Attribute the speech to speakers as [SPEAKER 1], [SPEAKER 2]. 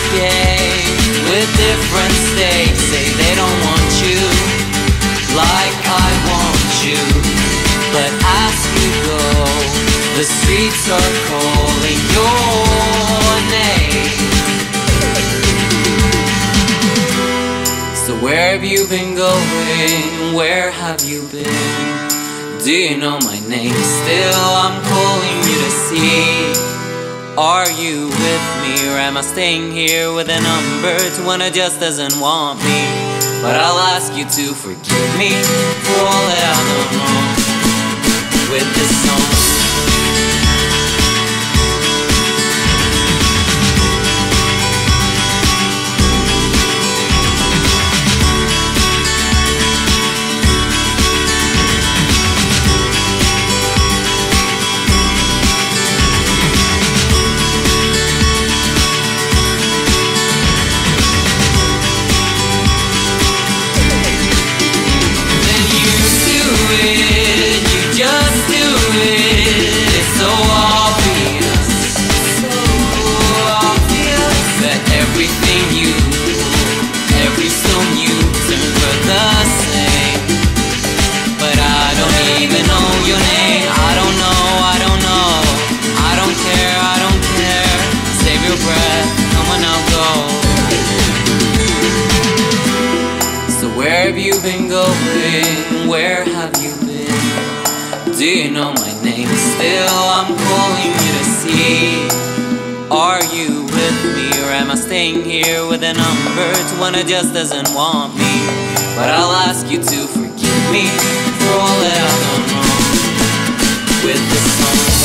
[SPEAKER 1] escape with different stakes. Say they don't want you like I want you, but as you go, the streets are calling your name. So where have you been going? Where have you been? Do you know my name? Still I'm calling you to see. Are you with me, or am I staying here with a number to one that just doesn't want me? But I'll ask you to forgive me for all that I've done wrong with this song. Where have you been going? Where have you been? Do you know my name? Still I'm calling you to see. Are you with me, or am I staying here with a number to one that just doesn't want me? But I'll ask you to forgive me for all that I've done wrong with this song.